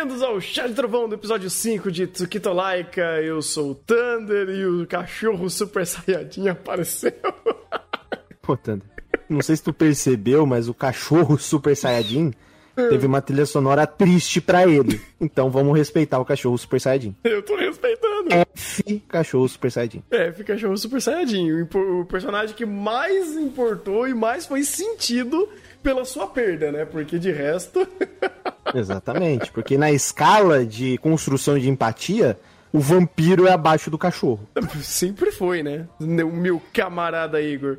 bem-vindos ao Chá de Trovão do episódio 5 de Tsukito Laika. Eu sou o Thunder e o cachorro Super Saiyajin apareceu. Pô, Thunder, não sei se tu percebeu, mas o cachorro Super Saiyajin teve uma trilha sonora triste pra ele. Então vamos respeitar o cachorro Super Saiyajin. Eu tô respeitando. F, cachorro Super Saiyajin. F, cachorro Super Saiyajin. O personagem que mais importou e mais foi sentido pela sua perda, né? Porque de resto... Exatamente, porque na escala de construção de empatia, o vampiro é abaixo do cachorro. Sempre foi, né? O meu camarada Igor.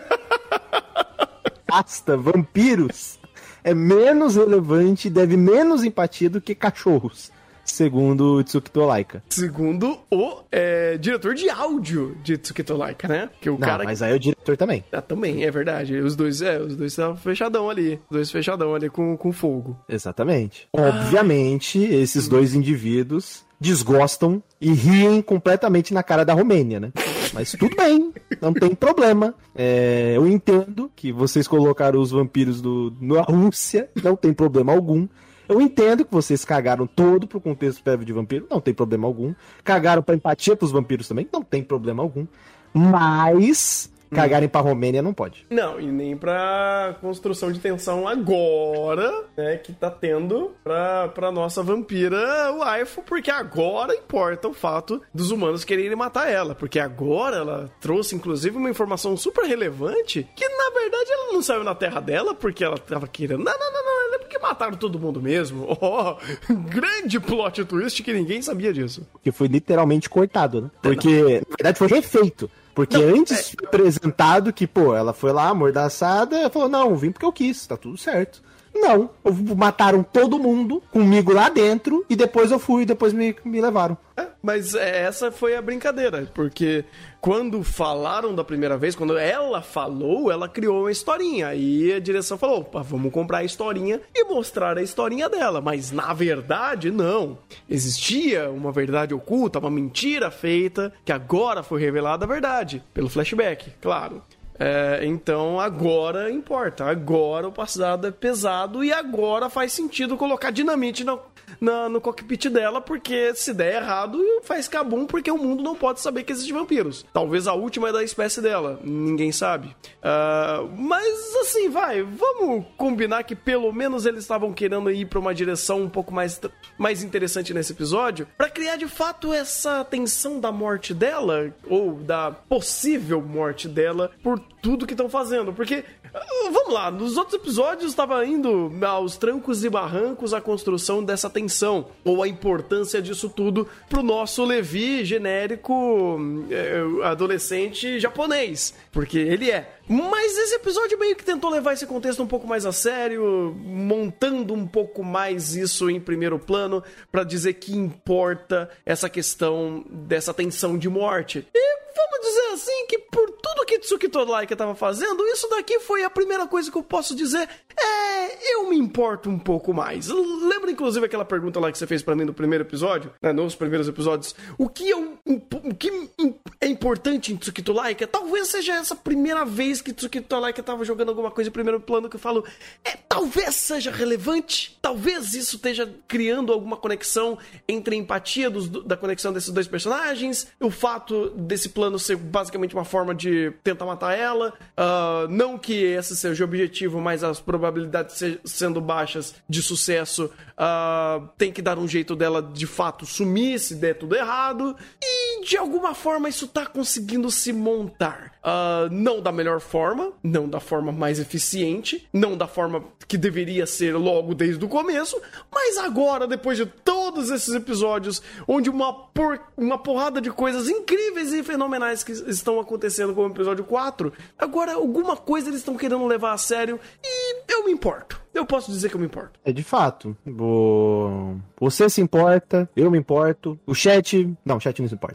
Basta, vampiros é menos relevante e deve menos empatia do que cachorros, segundo o Tsukito Laika. Segundo o diretor de áudio de Tsukito Laika, né? Que o cara... mas aí é o diretor também. Ah, também, é verdade. Os dois estavam fechadão ali. Os dois fechadão ali com fogo. Exatamente. Obviamente, esses dois indivíduos desgostam e riem completamente na cara da Romênia, né? Mas tudo bem, não tem problema. Eu entendo que vocês colocaram os vampiros na Rússia, não tem problema algum. Eu entendo que vocês cagaram todo pro contexto prévio de vampiro, não tem problema algum. Cagaram pra empatia pros vampiros também, não tem problema algum. Mas... cagarem pra Romênia não pode. Não, e nem pra construção de tensão agora, né, que tá tendo pra nossa vampira waifu, porque agora importa o fato dos humanos quererem matar ela, porque agora ela trouxe, inclusive, uma informação super relevante, que, na verdade, ela não saiu na terra dela porque ela tava querendo... Não, é porque mataram todo mundo mesmo. Grande plot twist que ninguém sabia disso. Porque foi literalmente cortado, né? Porque, na verdade, foi refeito. Porque antes foi apresentado que, ela foi lá, amordaçada, ela falou, não, vim porque eu quis, tá tudo certo. Não, mataram todo mundo comigo lá dentro, e depois eu fui, depois me levaram. Mas essa foi a brincadeira, porque quando falaram da primeira vez, quando ela falou, ela criou uma historinha, aí a direção falou, opa, vamos comprar a historinha e mostrar a historinha dela, mas na verdade, não. Existia uma verdade oculta, uma mentira feita, que agora foi revelada a verdade, pelo flashback, claro. Então agora importa, agora o passado é pesado e agora faz sentido colocar dinamite no cockpit dela, porque se der errado faz cabum, porque o mundo não pode saber que existem vampiros. Talvez a última é da espécie dela, ninguém sabe. Mas assim, vamos combinar que pelo menos eles estavam querendo ir pra uma direção um pouco mais interessante nesse episódio, pra criar de fato essa tensão da morte dela, ou da possível morte dela, por tudo que estão fazendo, porque, vamos lá, nos outros episódios estava indo aos trancos e barrancos a construção dessa tensão, ou a importância disso tudo pro nosso Levi genérico adolescente japonês, porque ele é. Mas esse episódio meio que tentou levar esse contexto um pouco mais a sério, montando um pouco mais isso em primeiro plano, pra dizer que importa essa questão dessa tensão de morte. E vamos dizer assim que por tudo que Tsukito Laika tava fazendo, isso daqui foi a primeira coisa que eu posso dizer. Eu me importo um pouco mais. Lembra inclusive aquela pergunta lá que você fez pra mim no primeiro episódio? Nos primeiros episódios. O que é importante em Tsukito Laika? Talvez seja essa primeira vez que Tsukito Laika tava jogando alguma coisa em primeiro plano que eu falo, talvez seja relevante, talvez isso esteja criando alguma conexão entre a empatia da conexão desses dois personagens, o fato desse plano ser basicamente uma forma de tentar matar ela, não que esse seja o objetivo, mas as probabilidades sendo baixas de sucesso, tem que dar um jeito dela de fato sumir se der tudo errado, e de alguma forma isso tá conseguindo se montar. Não da melhor forma, não da forma mais eficiente, não da forma que deveria ser logo desde o começo, mas agora, depois de todos esses episódios, onde uma porrada de coisas incríveis e fenomenais que estão acontecendo, como o episódio 4, agora alguma coisa eles estão querendo levar a sério e eu me importo. Eu posso dizer que eu me importo. De fato. Você se importa, eu me importo. O chat... Não, o chat não se importa.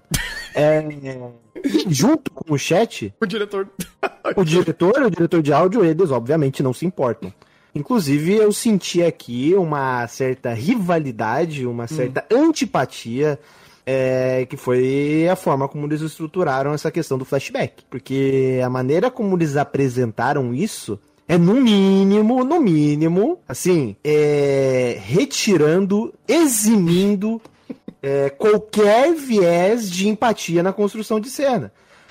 Junto com o chat... O diretor de áudio, eles obviamente não se importam. Inclusive, eu senti aqui uma certa rivalidade, uma certa antipatia, que foi a forma como eles estruturaram essa questão do flashback. Porque a maneira como eles apresentaram isso é no mínimo, assim, retirando, eximindo qualquer viés de empatia na construção de cena.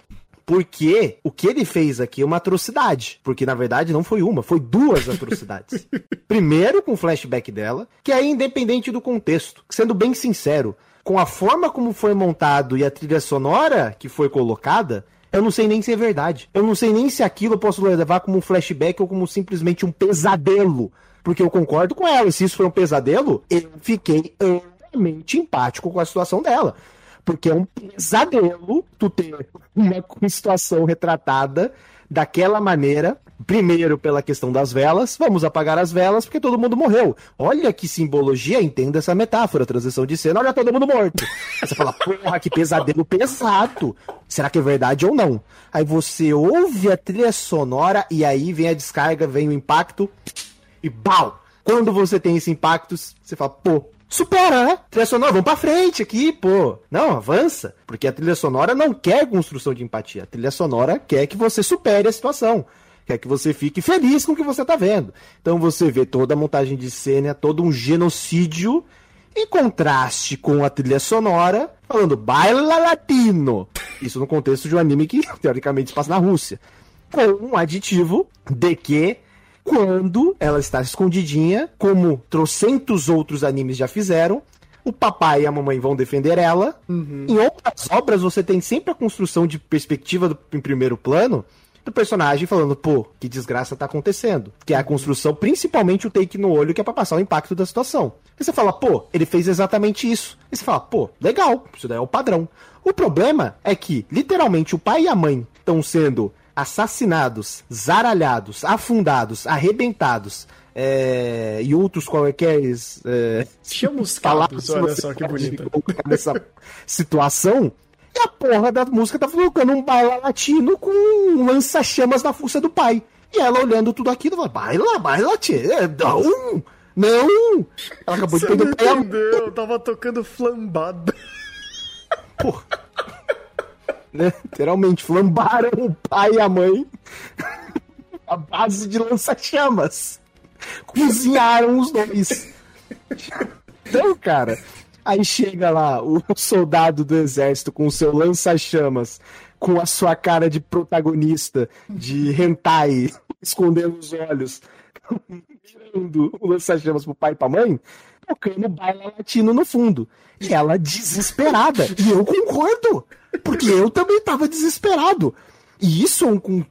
Porque o que ele fez aqui é uma atrocidade. Porque, na verdade, não foi uma, foi duas atrocidades. Primeiro, com o flashback dela, que é independente do contexto. Sendo bem sincero, com a forma como foi montado e a trilha sonora que foi colocada, eu não sei nem se é verdade. Eu não sei nem se aquilo eu posso levar como um flashback ou como simplesmente um pesadelo. Porque eu concordo com ela. E se isso foi um pesadelo, eu fiquei amplamente empático com a situação dela. Porque é um pesadelo tu ter uma situação retratada daquela maneira. Primeiro, pela questão das velas. Vamos apagar as velas porque todo mundo morreu. Olha que simbologia, entenda essa metáfora. Transição de cena, olha todo mundo morto. Aí você fala, porra, que pesadelo pesado. Será que é verdade ou não? Aí você ouve a trilha sonora e aí vem a descarga, vem o impacto e bau! Quando você tem esse impacto, você fala, pô, supera, né? Trilha sonora, vamos pra frente aqui, pô. Não, avança. Porque a trilha sonora não quer construção de empatia. A trilha sonora quer que você supere a situação. Quer que você fique feliz com o que você tá vendo. Então você vê toda a montagem de cena, todo um genocídio, em contraste com a trilha sonora, falando baila latino. Isso no contexto de um anime que, teoricamente, se passa na Rússia. Com um aditivo de que quando ela está escondidinha, como trocentos outros animes já fizeram, o papai e a mamãe vão defender ela. Uhum. Em outras obras, você tem sempre a construção de perspectiva em primeiro plano do personagem falando, pô, que desgraça tá acontecendo. Que é a construção, principalmente o take no olho, que é pra passar o impacto da situação. E você fala, pô, ele fez exatamente isso. E você fala, pô, legal, isso daí é o padrão. O problema é que, literalmente, o pai e a mãe estão sendo assassinados, zaralhados, afundados, arrebentados, e outros quaisquer chamuscados, olha só que bonito. Nessa situação, e a porra da música tá colocando um baila latino com um lança-chamas na fuça do pai. E ela olhando tudo aquilo, fala, baila, tchê, não! Ela acabou de perder o pai. Entendeu? Eu tava tocando flambada. Porra. Né? Literalmente, flambaram o pai e a mãe a base de lança-chamas. Cozinharam os dois. Então, cara, aí chega lá o soldado do exército com o seu lança-chamas, com a sua cara de protagonista, de hentai, escondendo os olhos, tirando o lança-chamas pro pai e pra mãe, tocando baila latino no fundo. E ela desesperada. E eu concordo. Porque eu também tava desesperado. E isso é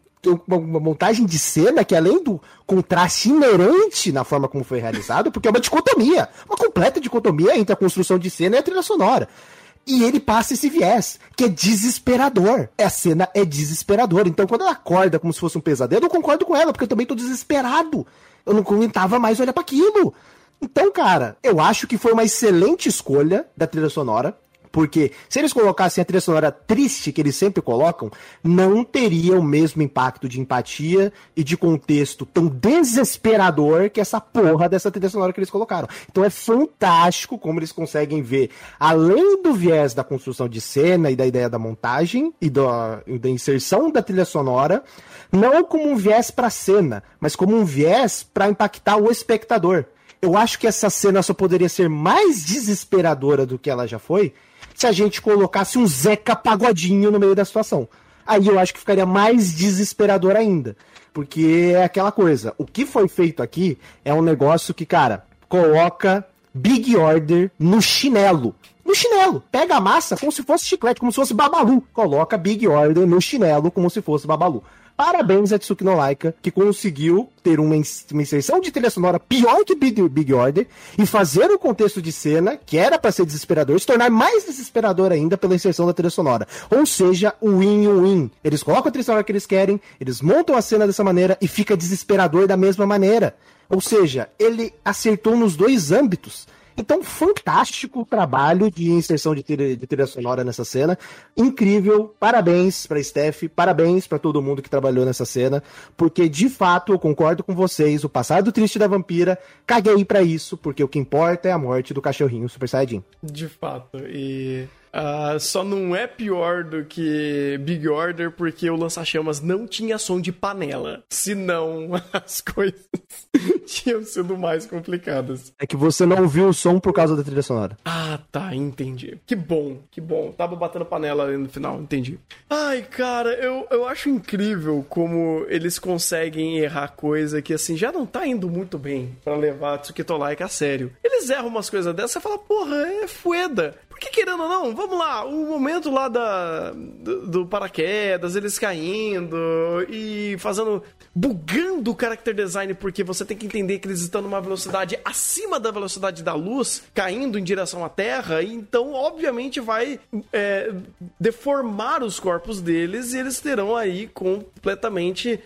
uma montagem de cena que, além do contraste inerente na forma como foi realizado, porque é uma dicotomia. Uma completa dicotomia entre a construção de cena e a trilha sonora. E ele passa esse viés, que é desesperador. A cena é desesperadora. Então, quando ela acorda como se fosse um pesadelo, eu concordo com ela, porque eu também tô desesperado. Eu não aguentava mais olhar para aquilo. Então, cara, eu acho que foi uma excelente escolha da trilha sonora, porque se eles colocassem a trilha sonora triste que eles sempre colocam, não teria o mesmo impacto de empatia e de contexto tão desesperador que essa porra dessa trilha sonora que eles colocaram. Então é fantástico como eles conseguem ver, além do viés da construção de cena e da ideia da montagem e da inserção da trilha sonora, não como um viés pra cena, mas como um viés pra impactar o espectador. Eu acho que essa cena só poderia ser mais desesperadora do que ela já foi se a gente colocasse um Zeca Pagodinho no meio da situação. Aí eu acho que ficaria mais desesperador ainda. Porque é aquela coisa, o que foi feito aqui é um negócio que, cara, coloca Big Order no chinelo. No chinelo. Pega a massa como se fosse chiclete, como se fosse Babalu. Coloca Big Order no chinelo como se fosse Babalu. Parabéns a Tsuki no Laika, que conseguiu ter uma inserção de trilha sonora pior que Big Order e fazer o contexto de cena, que era pra ser desesperador, se tornar mais desesperador ainda pela inserção da trilha sonora. Ou seja, o win-win. Eles colocam a trilha sonora que eles querem, eles montam a cena dessa maneira e fica desesperador da mesma maneira. Ou seja, ele acertou nos dois âmbitos. Então, fantástico o trabalho de inserção de trilha sonora nessa cena. Incrível. Parabéns pra Steph. Parabéns pra todo mundo que trabalhou nessa cena. Porque, de fato, eu concordo com vocês. O passado triste da vampira, caguei pra isso. Porque o que importa é a morte do cachorrinho Super Saiyajin. De fato. E Só não é pior do que Big Order porque o lança-chamas não tinha som de panela. Senão, as coisas tinham sido mais complicadas. É que você não ouviu o som por causa da trilha sonora. Ah, tá, entendi. Que bom, que bom. Tava batendo panela ali no final, entendi. Ai, cara, eu acho incrível como eles conseguem errar coisa que, assim, já não tá indo muito bem pra levar Tsukito Like a sério. Eles erram umas coisas dessas, você fala, porra, é fueda. Porque querendo ou não, vamos lá, o momento lá do paraquedas, eles caindo e bugando o character design, porque você tem que entender que eles estão numa velocidade acima da velocidade da luz, caindo em direção à Terra, e então obviamente vai deformar os corpos deles e eles terão aí completamente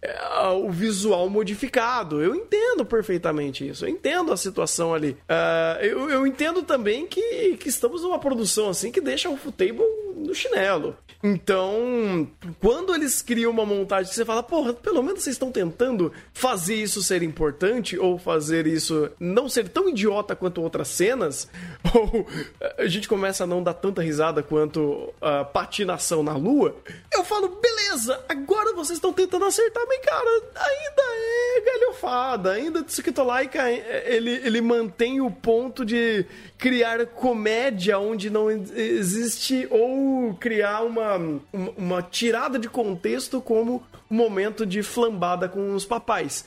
o visual modificado. Eu entendo perfeitamente isso, eu entendo a situação ali. Eu entendo também que estamos numa produção assim que deixa o Ufotable no chinelo. Então, quando eles criam uma montagem que você fala, porra, pelo menos vocês estão tentando fazer isso ser importante, ou fazer isso não ser tão idiota quanto outras cenas, ou a gente começa a não dar tanta risada quanto a patinação na lua, eu falo, beleza, agora vocês estão tentando acertar, mas cara, ainda é galhofada, ainda Tsukito Like, ele mantém o ponto de criar comédia onde não existe, ou criar uma tirada de contexto como um momento de flambada com os papais.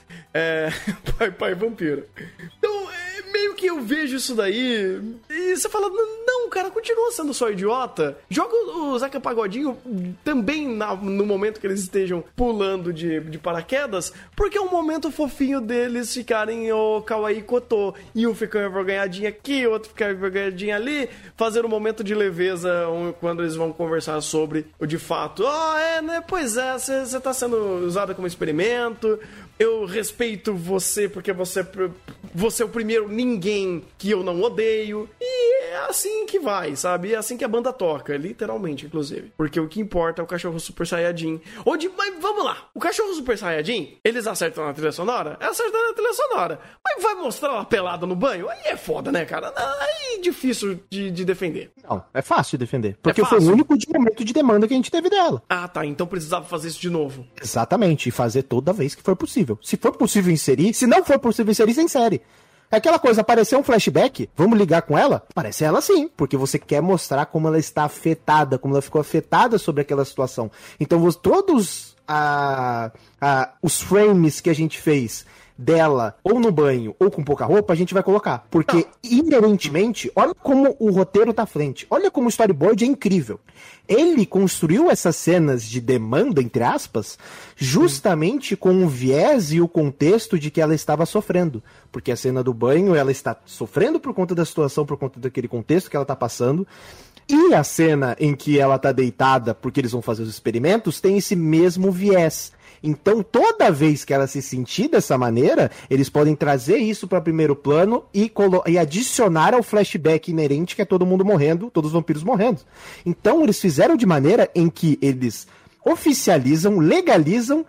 Pai vampiro. Então, meio que eu vejo isso daí e você fala, não, cara, continua sendo só idiota. Joga o Zeca Pagodinho também no momento que eles estejam pulando de paraquedas, porque é um momento fofinho deles ficarem o kawaii kotô, e um ficar envergonhadinho aqui, o outro ficar envergonhadinho ali, fazer um momento de leveza quando eles vão conversar sobre o de fato. Né? Pois é, você tá sendo usada como experimento, eu respeito você porque você é o primeiro ninguém que eu não odeio. E é assim que vai, sabe? É assim que a banda toca, literalmente, inclusive. Porque o que importa é o cachorro Super Saiyajin. Mas vamos lá, o cachorro Super Saiyajin, eles acertam na trilha sonora? Acertam na trilha sonora. Mas vai mostrar ela pelada no banho? Aí é foda, né, cara? Aí é difícil de defender. Não, é fácil de defender. Porque foi o único momento de demanda que a gente teve dela. Ah, tá. Então precisava fazer isso de novo. Exatamente. E fazer toda vez que for possível. Se for possível inserir, se não for possível inserir, você insere. É aquela coisa, apareceu um flashback, vamos ligar com ela? Aparece ela sim, porque você quer mostrar como ela está afetada, como ela ficou afetada sobre aquela situação. Então, todos os frames que a gente fez dela, ou no banho, ou com pouca roupa, a gente vai colocar. Porque, inerentemente, olha como o roteiro tá à frente. Olha como o storyboard é incrível. Ele construiu essas cenas de demanda, entre aspas, justamente com o viés e o contexto de que ela estava sofrendo. Porque a cena do banho, ela está sofrendo por conta da situação, por conta daquele contexto que ela tá passando. E a cena em que ela tá deitada, porque eles vão fazer os experimentos, tem esse mesmo viés. Então, toda vez que ela se sentir dessa maneira, eles podem trazer isso para primeiro plano e adicionar ao flashback inerente que é todo mundo morrendo, todos os vampiros morrendo. Então, eles fizeram de maneira em que eles oficializam, legalizam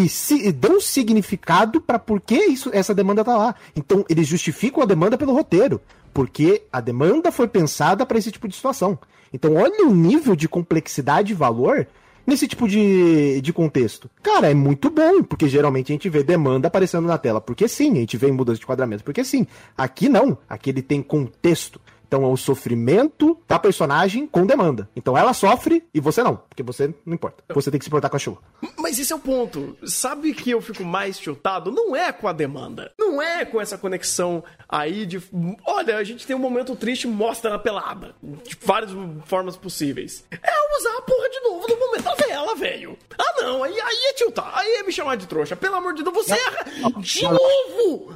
e dão significado para por que essa demanda tá lá. Então, eles justificam a demanda pelo roteiro, porque a demanda foi pensada para esse tipo de situação. Então, olha o nível de complexidade e valor nesse tipo de contexto. Cara, é muito bom, porque geralmente a gente vê demanda aparecendo na tela, porque sim, a gente vê mudança de quadramento, porque sim. Aqui não, aqui ele tem contexto. Então é o sofrimento da personagem com demanda. Então ela sofre e você não, porque você não importa. Você tem que se importar com a chuva. Mas esse é o ponto. Sabe que eu fico mais chutado? Não é com a demanda. Não é com essa conexão aí de... Olha, a gente tem um momento triste, mostra ela pelada. De várias formas possíveis. É usar a porra de novo no momento da vela, velho. Ah, não. Aí é tiltar. Aí é me chamar de trouxa. Pelo amor de Deus, você erra de novo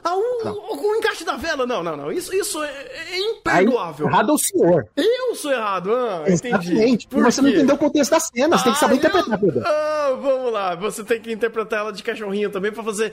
o encaixe da vela. Não. Isso é imperdoável. Errado é o senhor. Eu sou errado. Entendi. Exatamente. Você não entendeu o contexto da cena. Você tem que saber interpretar, Pedro. Vamos lá. Você tem que interpretar ela de cachorrinho também pra fazer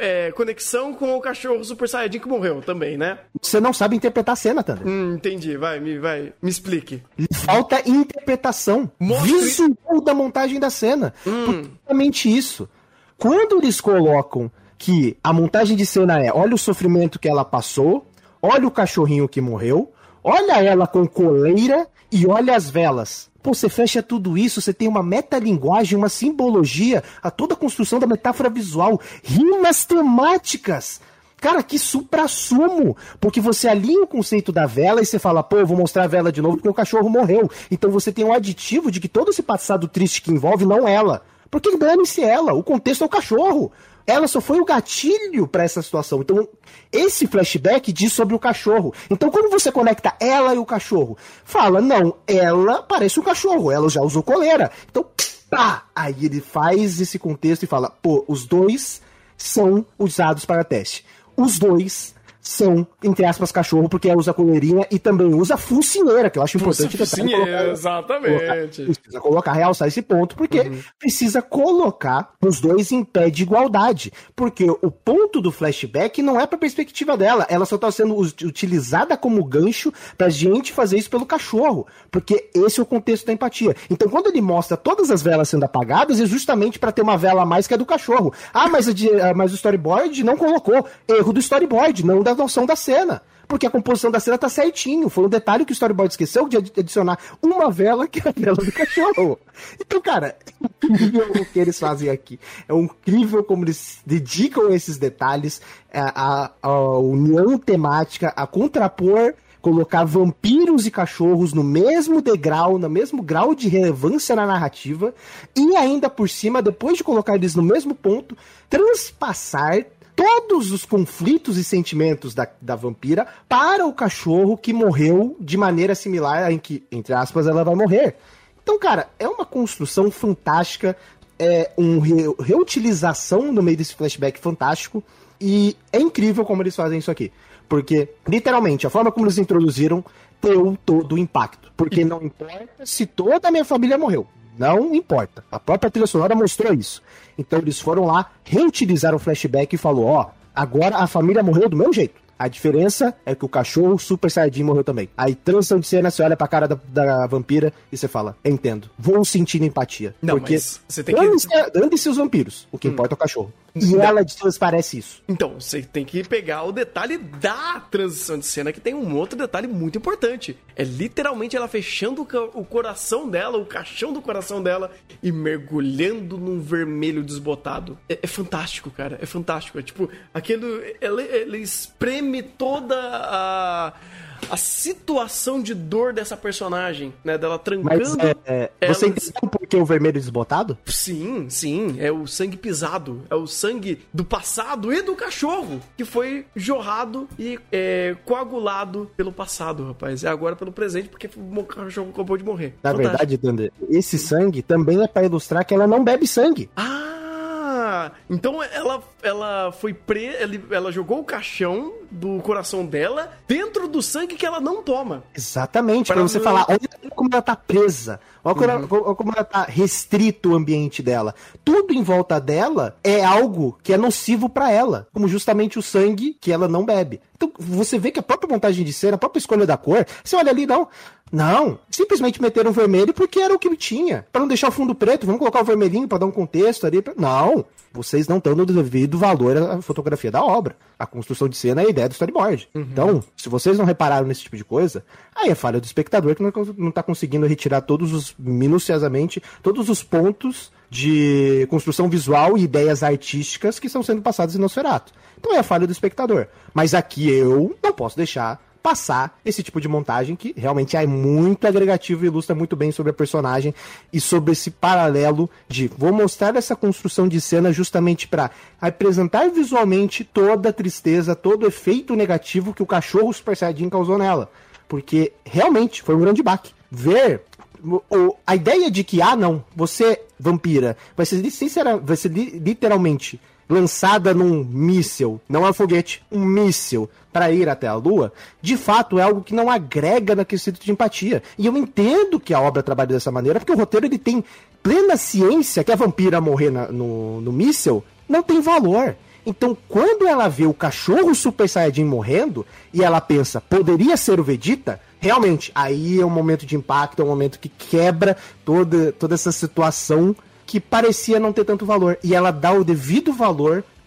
conexão com o cachorro Super Saiyajin que morreu também, né? Você não sabe interpretar a cena, Thunder. Entendi. Me explique. Falta interpretação. Visual da montagem da cena. Totalmente isso. Quando eles colocam que a montagem de cena olha o sofrimento que ela passou, olha o cachorrinho que morreu, Olha ela com coleira e olha as velas. Pô, você fecha tudo isso, você tem uma metalinguagem, uma simbologia, a toda a construção da metáfora visual, rimas temáticas. Cara, que suprassumo, porque você alinha o conceito da vela e você fala, pô, eu vou mostrar a vela de novo porque o cachorro morreu. Então você tem um aditivo de que todo esse passado triste que envolve não ela. Porque dane-se ela, o contexto é o cachorro. Ela só foi o gatilho pra essa situação. Então, esse flashback diz sobre o cachorro. Então, quando você conecta ela e o cachorro, fala, não, ela parece um cachorro, ela já usou coleira. Então, pá! Aí ele faz esse contexto e fala, pô, os dois são usados para teste. Os dois são, entre aspas, cachorro, porque ela usa coleirinha e também usa focinheira, que eu acho importante. Focinheira, exatamente. Precisa colocar, realçar esse ponto, porque precisa colocar os dois em pé de igualdade. Porque o ponto do flashback não é pra perspectiva dela, ela só tá sendo utilizada como gancho pra gente fazer isso pelo cachorro. Porque esse é o contexto da empatia. Então, quando ele mostra todas as velas sendo apagadas, é justamente pra ter uma vela a mais que a do cachorro. Ah, mas o storyboard não colocou. Erro do storyboard, não da noção da cena. Porque a composição da cena tá certinho. Foi um detalhe que o storyboard esqueceu de adicionar uma vela, que é a vela do cachorro. Então, cara, é incrível o que eles fazem aqui. É incrível como eles dedicam esses detalhes, a união temática, a contrapor, colocar vampiros e cachorros no mesmo degrau, no mesmo grau de relevância na narrativa, e ainda por cima, depois de colocar eles no mesmo ponto, transpassar todos os conflitos e sentimentos da vampira para o cachorro que morreu de maneira similar em que, entre aspas, ela vai morrer. Então, cara, é uma construção fantástica, é uma reutilização no meio desse flashback fantástico, e é incrível como eles fazem isso aqui. Porque, literalmente, a forma como eles introduziram deu todo o impacto. Porque não importa se toda a minha família morreu. Não importa. A própria trilha sonora mostrou isso. Então eles foram lá, reutilizaram o flashback e falou, ó, agora a família morreu do mesmo jeito. A diferença é que o cachorro Super Saiyajin morreu também. Aí, transição de cena, você olha pra cara da vampira e você fala, entendo, vou sentir empatia. Não, porque mas você tem que... Dane-se os vampiros, o que importa é o cachorro. E ela transparece isso. Então, você tem que pegar o detalhe da transição de cena, que tem um outro detalhe muito importante. É literalmente ela fechando o coração dela, o caixão do coração dela, e mergulhando num vermelho desbotado. É fantástico, cara. É fantástico. É tipo, aquilo... Ela espreme toda a situação de dor dessa personagem, né? Dela trancando... Mas você entendeu por que o vermelho desbotado? Sim. É o sangue pisado. É o sangue do passado e do cachorro que foi jorrado e coagulado pelo passado, rapaz. É agora pelo presente, porque o cachorro acabou de morrer. Na verdade, Thunder, esse sangue também é pra ilustrar que ela não bebe sangue. Então ela foi ela jogou o caixão do coração dela dentro do sangue que ela não toma. Exatamente, pra você falar, olha como ela tá presa, olha como ela tá restrito o ambiente dela. Tudo em volta dela é algo que é nocivo pra ela, como justamente o sangue que ela não bebe. Então você vê que a própria montagem de cena, a própria escolha da cor, você olha ali, não, simplesmente meteram vermelho porque era o que tinha. Pra não deixar o fundo preto, vamos colocar o vermelhinho pra dar um contexto ali. Não, vocês não estão dando devido valor à fotografia da obra. A construção de cena é a ideia do storyboard. Então, se vocês não repararam nesse tipo de coisa, aí é falha do espectador que não tá conseguindo retirar minuciosamente todos os pontos de construção visual e ideias artísticas que estão sendo passadas em Nosferatu. Então é a falha do espectador. Mas aqui eu não posso deixar passar esse tipo de montagem que realmente é muito agregativo e ilustra muito bem sobre a personagem e sobre esse paralelo de vou mostrar essa construção de cena justamente para apresentar visualmente toda a tristeza, todo o efeito negativo que o cachorro Super Saiyajin causou nela. Porque realmente foi um grande baque. Ver a ideia de que, não, você, vampira, vai ser literalmente lançada num míssil, não é um foguete, um míssil, para ir até a Lua, de fato é algo que não agrega na questão de empatia. E eu entendo que a obra trabalha dessa maneira, porque o roteiro ele tem plena ciência que a vampira morrer no míssil não tem valor. Então, quando ela vê o cachorro Super Saiyajin morrendo, e ela pensa, poderia ser o Vegeta, realmente, aí é um momento de impacto, é um momento que quebra toda essa situação que parecia não ter tanto valor. E ela dá o devido valor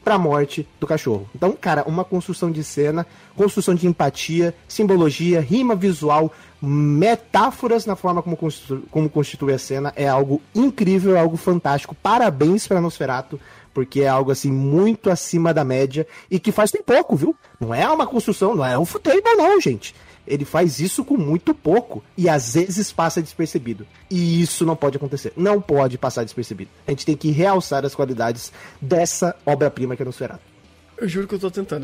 pra morte do cachorro. Então, cara, uma construção de cena, construção de empatia, simbologia, rima visual, metáforas na forma como constitui a cena, é algo incrível, é algo fantástico. Parabéns pra Nosferatu, porque é algo assim muito acima da média e que faz tem pouco, viu? Não é uma construção, não é um futebol não, gente. Ele faz isso com muito pouco e às vezes passa despercebido. E isso não pode acontecer. Não pode passar despercebido. A gente tem que realçar as qualidades dessa obra-prima que é Nosferatu. Eu juro que eu tô tentando.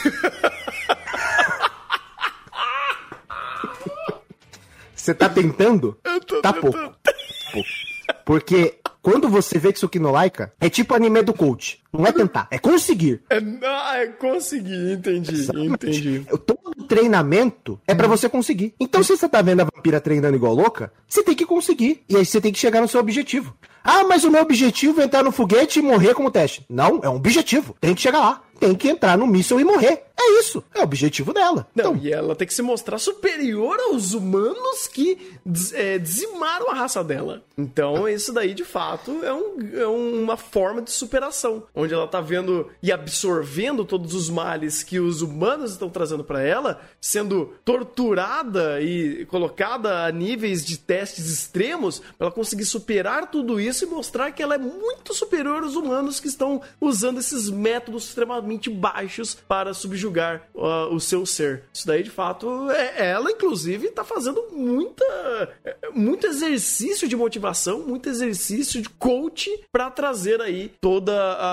Você tá tentando? Eu tô tá tentando. Pouco. Porque quando você vê Tsuki no Laika, é tipo anime do coach. Não é tentar, é conseguir. É conseguir, entendi. Todo treinamento é pra você conseguir. Então, se você tá vendo a vampira treinando igual louca, você tem que conseguir. E aí você tem que chegar no seu objetivo. Ah, mas o meu objetivo é entrar no foguete e morrer como teste. Não, é um objetivo. Tem que chegar lá. Tem que entrar no míssil e morrer. É isso. É o objetivo dela. Não, então, e ela tem que se mostrar superior aos humanos que dizimaram a raça dela. Então, isso daí, de fato, é uma forma de superação. Onde ela tá vendo e absorvendo todos os males que os humanos estão trazendo pra ela, sendo torturada e colocada a níveis de testes extremos, pra ela conseguir superar tudo isso e mostrar que ela é muito superior aos humanos que estão usando esses métodos extremamente baixos para subjugar o seu ser. Isso daí, de fato, ela, inclusive, tá fazendo muito exercício de motivação, muito exercício de coach pra trazer aí toda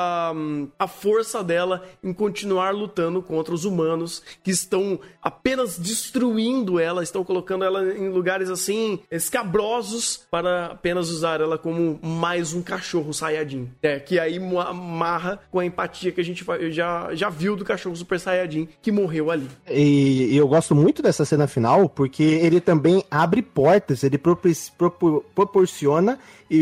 a força dela em continuar lutando contra os humanos que estão apenas destruindo ela, estão colocando ela em lugares assim escabrosos para apenas usar ela como mais um cachorro Saiyajin. Que aí amarra com a empatia que a gente já viu do cachorro Super Saiyajin que morreu ali. E eu gosto muito dessa cena final porque ele também abre portas, ele proporciona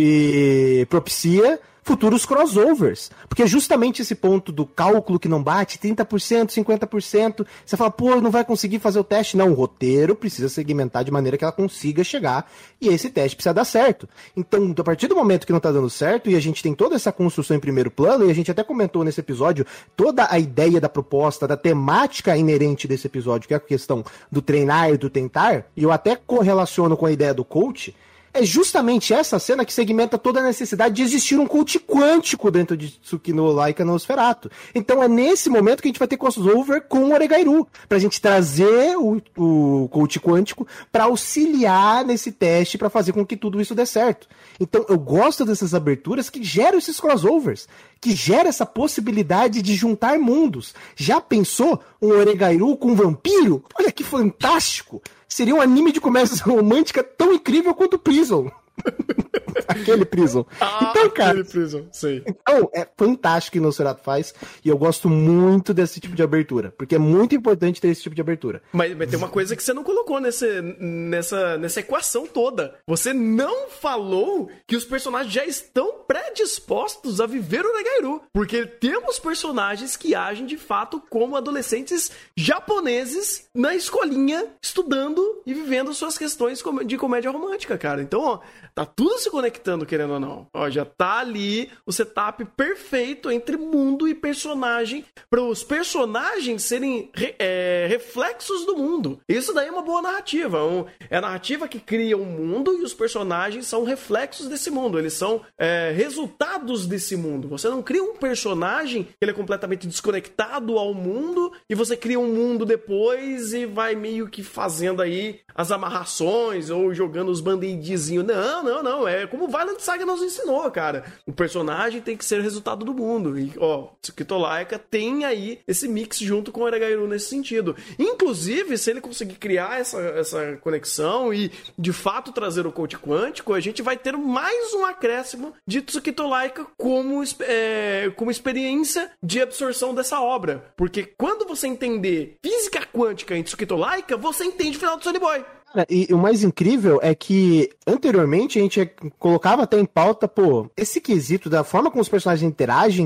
e propicia futuros crossovers. Porque justamente esse ponto do cálculo que não bate, 30%, 50%, você fala, pô, não vai conseguir fazer o teste. Não, o roteiro precisa segmentar de maneira que ela consiga chegar e esse teste precisa dar certo. Então, a partir do momento que não tá dando certo e a gente tem toda essa construção em primeiro plano, e a gente até comentou nesse episódio toda a ideia da proposta, da temática inerente desse episódio, que é a questão do treinar e do tentar, e eu até correlaciono com a ideia do coach, é justamente essa cena que segmenta toda a necessidade de existir um coach quântico dentro de Tsuki no Laika no Nosferatu. Então é nesse momento que a gente vai ter crossover com o Oregairu, pra gente trazer o coach quântico pra auxiliar nesse teste, pra fazer com que tudo isso dê certo. Então eu gosto dessas aberturas que geram esses crossovers, que gera essa possibilidade de juntar mundos. Já pensou um Oregairu com um vampiro? Olha que fantástico! Seria um anime de comédia romântica tão incrível quanto Prison. Aquele Prison. Então, cara, aquele Prison, sei. Então, é fantástico o que o Nosferatu faz. E eu gosto muito desse tipo de abertura. Porque é muito importante ter esse tipo de abertura. Mas tem uma coisa que você não colocou nessa equação toda. Você não falou que os personagens já estão predispostos a viver o Oregairu. Porque temos personagens que agem de fato como adolescentes japoneses na escolinha, estudando e vivendo suas questões de comédia romântica, cara. Então, ó, tá tudo se conectando, querendo ou não. Ó, já tá ali o setup perfeito entre mundo e personagem, para os personagens serem reflexos do mundo. Isso daí é uma boa narrativa. É a narrativa que cria um mundo e os personagens são reflexos desse mundo. Eles são resultados desse mundo. Você não cria um personagem que ele é completamente desconectado ao mundo e você cria um mundo depois e vai meio que fazendo aí as amarrações ou jogando os band-aidzinhos. Não. É como o Vinland Saga nos ensinou, cara. O personagem tem que ser o resultado do mundo. E, ó, Tsuki no Laika tem aí esse mix junto com o Oregairu nesse sentido. Inclusive, se ele conseguir criar essa conexão e, de fato, trazer o coach quântico, a gente vai ter mais um acréscimo de Tsuki no Laika como experiência de absorção dessa obra. Porque quando você entender física quântica em Tsuki no Laika, você entende o final do Sonny Boy. E o mais incrível é que anteriormente a gente colocava até em pauta, esse quesito da forma como os personagens interagem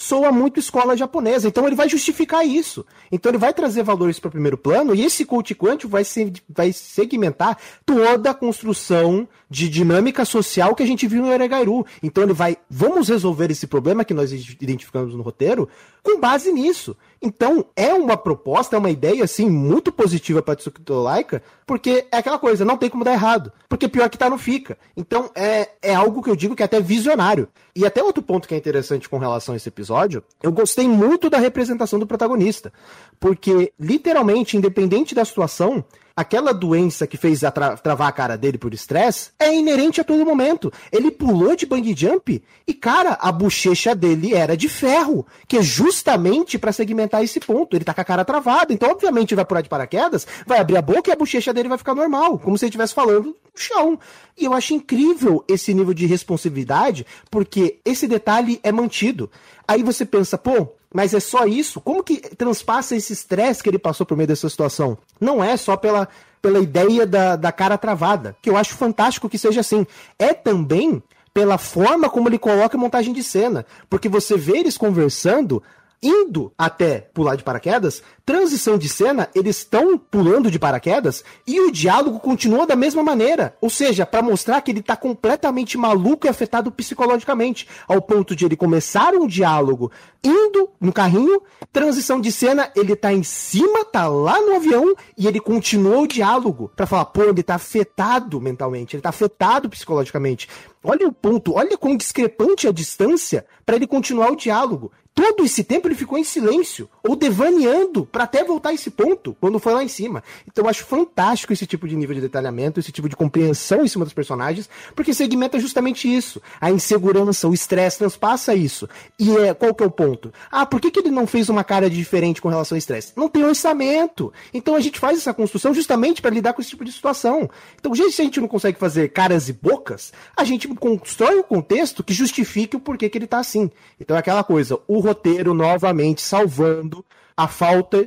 soa muito escola japonesa. Então ele vai justificar isso. Então ele vai trazer valores para o primeiro plano e esse coach quântico vai segmentar toda a construção de dinâmica social que a gente viu no Eregairu. Então ele vai, vamos resolver esse problema que nós identificamos no roteiro com base nisso. Então é uma proposta, é uma ideia assim muito positiva para Tsukito Laika, porque é aquela coisa, não tem como dar errado, porque pior que tá não fica. Então é algo que eu digo que é até visionário. E até outro ponto que é interessante com relação a esse episódio, eu gostei muito da representação do protagonista, porque literalmente, independente da situação, aquela doença que fez travar a cara dele por estresse é inerente a todo momento. Ele pulou de bungee jump e, cara, a bochecha dele era de ferro, que é justamente pra segmentar esse ponto. Ele tá com a cara travada, então obviamente ele vai pular de paraquedas, vai abrir a boca e a bochecha dele vai ficar normal, como se ele estivesse falando no chão. E eu acho incrível esse nível de responsividade, porque esse detalhe é mantido. Aí você pensa, pô, mas é só isso? Como que transpassa esse estresse que ele passou por meio dessa situação? Não é só pela ideia da cara travada, que eu acho fantástico que seja assim. É também pela forma como ele coloca a montagem de cena. Porque você vê eles conversando, indo até pular de paraquedas, transição de cena, eles estão pulando de paraquedas e o diálogo continua da mesma maneira. Ou seja, para mostrar que ele tá completamente maluco e afetado psicologicamente, ao ponto de ele começar um diálogo indo no carrinho, transição de cena, ele tá em cima, tá lá no avião e ele continua o diálogo para falar, pô, ele tá afetado mentalmente, ele tá afetado psicologicamente. Olha o ponto, olha como discrepante a distância para ele continuar o diálogo. Todo esse tempo ele ficou em silêncio, ou devaneando, para até voltar a esse ponto, quando foi lá em cima. Então eu acho fantástico esse tipo de nível de detalhamento, esse tipo de compreensão em cima dos personagens, porque segmenta justamente isso. A insegurança, o estresse transpassa isso. E qual que é o ponto? Ah, por que ele não fez uma cara diferente com relação ao estresse? Não tem orçamento. Então a gente faz essa construção justamente para lidar com esse tipo de situação. Então, se a gente não consegue fazer caras e bocas, a gente constrói um contexto que justifique o porquê que ele tá assim. Então é aquela coisa, o roteiro novamente salvando a falta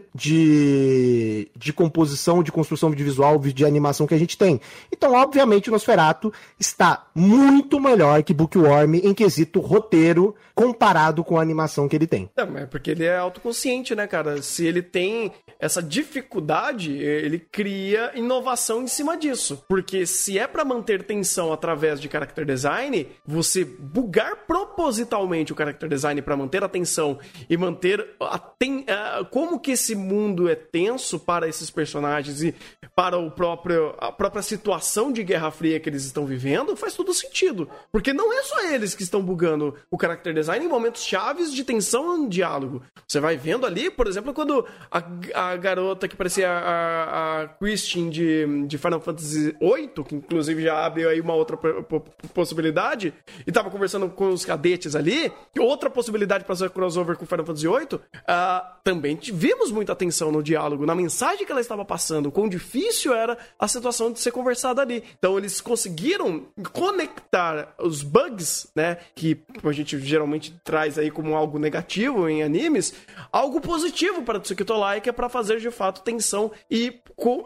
de composição, de construção de visual, de animação que a gente tem. Então, obviamente, o Nosferatu está muito melhor que Bookworm em quesito roteiro comparado com a animação que ele tem. Não, é porque ele é autoconsciente, né, cara? Se ele tem essa dificuldade, ele cria inovação em cima disso. Porque se é pra manter tensão através de character design, você bugar propositalmente o character design pra manter a tensão e manter como que esse mundo é tenso para esses personagens e para a própria situação de Guerra Fria que eles estão vivendo, faz todo sentido. Porque não é só eles que estão bugando o character design em momentos chaves de tensão no diálogo. Você vai vendo ali, por exemplo, quando a garota que parecia a Christine de Final Fantasy VIII, que inclusive já abre aí uma outra possibilidade, e tava conversando com os cadetes ali, outra possibilidade para fazer crossover com Final Fantasy VIII, também vimos muita tensão no diálogo, na mensagem que ela estava passando, quão difícil era a situação de ser conversada ali. Então eles conseguiram conectar os bugs, né, que a gente geralmente traz aí como algo negativo em animes, algo positivo para Tsukito Laika para fazer de fato tensão e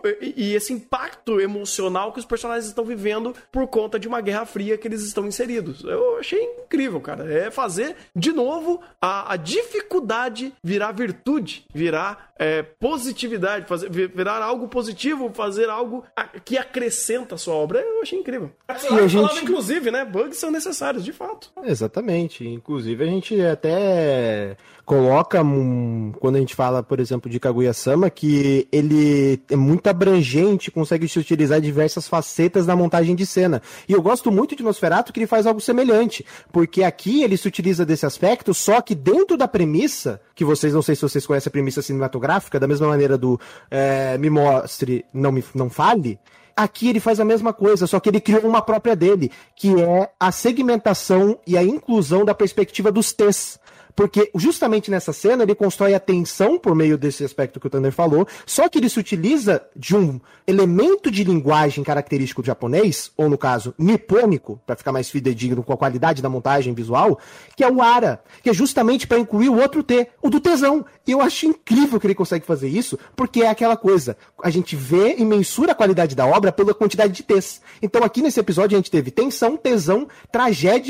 esse impacto emocional que os personagens estão vivendo por conta de uma guerra fria que eles estão inseridos. Eu achei incrível, cara. É fazer de novo a dificuldade virar virtude, virar positividade, virar algo positivo, fazer algo que acrescenta a sua obra. Eu achei incrível. Falava, inclusive, né? Bugs são necessários, de fato. Exatamente. Inclusive, a gente até coloca, quando a gente fala, por exemplo, de Kaguya-sama, que ele é muito abrangente, consegue se utilizar diversas facetas na montagem de cena. E eu gosto muito de Nosferatu que ele faz algo semelhante, porque aqui ele se utiliza desse aspecto, só que dentro da premissa, que vocês, não sei se vocês conhecem a premissa cinematográfica, da mesma maneira do me mostre, não fale, aqui ele faz a mesma coisa, só que ele criou uma própria dele, que é a segmentação e a inclusão da perspectiva dos T's. Porque justamente nessa cena ele constrói a tensão por meio desse aspecto que o Thunder falou, só que ele se utiliza de um elemento de linguagem característico do japonês, ou no caso, nipônico, para ficar mais fidedigno com a qualidade da montagem visual, que é o ara, que é justamente para incluir o outro T, o do tesão. E eu acho incrível que ele consegue fazer isso, porque é aquela coisa, a gente vê e mensura a qualidade da obra pela quantidade de T's. Então aqui nesse episódio a gente teve tensão, tesão, tragédia,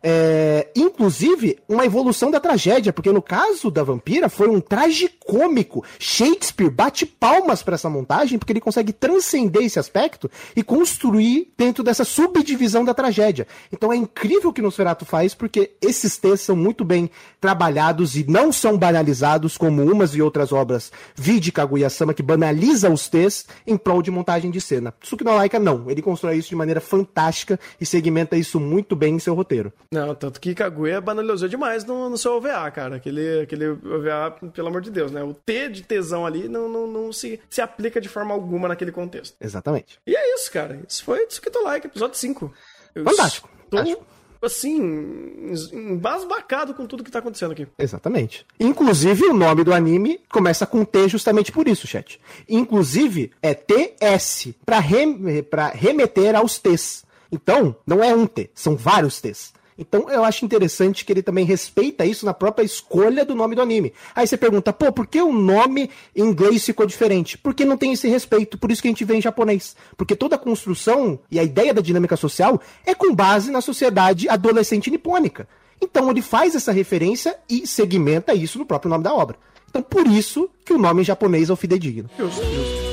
inclusive, uma evolução da tragédia, porque no caso da Vampira foi um tragicômico. Shakespeare bate palmas para essa montagem, porque ele consegue transcender esse aspecto e construir dentro dessa subdivisão da tragédia. Então é incrível o que Nosferatu faz, porque esses textos são muito bem trabalhados e não são banalizados como umas e outras obras, vide Kaguya-sama, que banaliza os textos em prol de montagem de cena. Tsuki no Laika não, ele constrói isso de maneira fantástica e segmenta isso muito bem em seu roteiro. Não, tanto que Kaguya banalizou demais no seu OVA, cara. Aquele OVA, pelo amor de Deus, né? O T de tesão ali não se aplica de forma alguma naquele contexto. Exatamente. E é isso, cara. Isso foi Tsuki no Laika, episódio 5. Fantástico. Assim, embasbacado com tudo que tá acontecendo aqui. Exatamente. Inclusive, o nome do anime começa com T justamente por isso, chat. Inclusive, é TS, pra remeter aos T's. Então, não é um T, são vários T's. Então, eu acho interessante que ele também respeita isso na própria escolha do nome do anime. Aí você pergunta, pô, por que o nome em inglês ficou diferente? Porque não tem esse respeito, por isso que a gente vê em japonês. Porque toda a construção e a ideia da dinâmica social é com base na sociedade adolescente nipônica. Então, ele faz essa referência e segmenta isso no próprio nome da obra. Então, por isso que o nome em japonês é o fidedigno. Justo.